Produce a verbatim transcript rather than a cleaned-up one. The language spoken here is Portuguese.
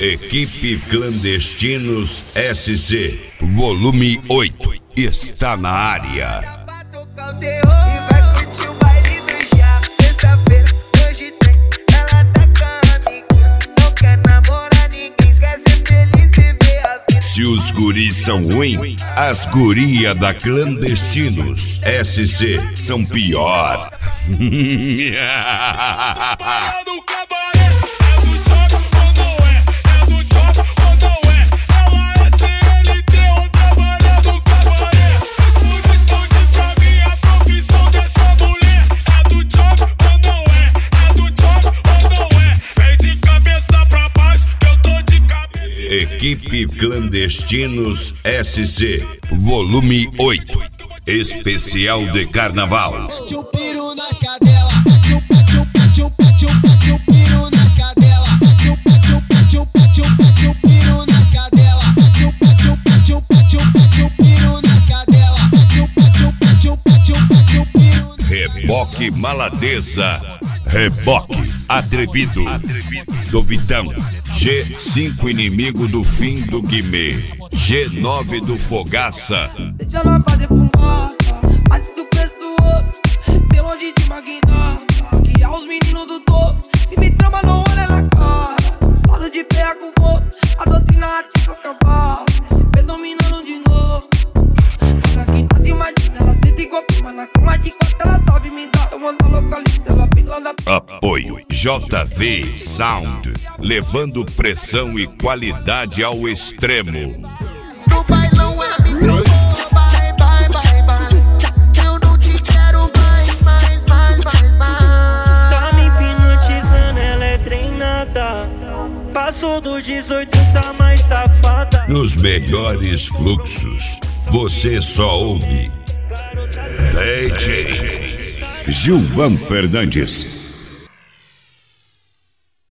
Equipe Clandestinos S C, volume oito, está na área. Se os guris são ruins, as guria da Clandestinos S C são pior. Equipe Clandestinos S C, volume oito, especial de carnaval. Mete o piro nas cadela, mete o mete o mete o mete o mete o piro nas cadela, mete o mete o mete o mete o mete o piro nas cadela, mete o mete o mete o mete o mete o piro nas cadela, mete o mete o mete o mete o mete o piro. Reboque Maladeza, reboque atrevido, do Vitão, G cinco inimigo do fim do Guimê, G nove do Fogaça. Deixa nós fazer fumaça, antes do preço do outro, pelo onde te magnar, que aos meninos do topo, se me trama não olha na cara, cansado de ferrar com o outro, a doutrina atiça os cavalos, S P dominando de novo. Aqui nas imagens, ela senta igual prima, na cama de quatro ela sabe me dar, eu mando a localista, ela fila da... Apoio J V Sound, levando pressão e qualidade ao extremo. No bailão ela me trocou, bye, bye, bye, bye. Eu não te quero mais, mais, mais, mais, mais. Tá me hipnotizando, ela é treinada. Passou dos dezoito, tá mais safada. Nos melhores fluxos, você só ouve D J Gilvan Fernandes.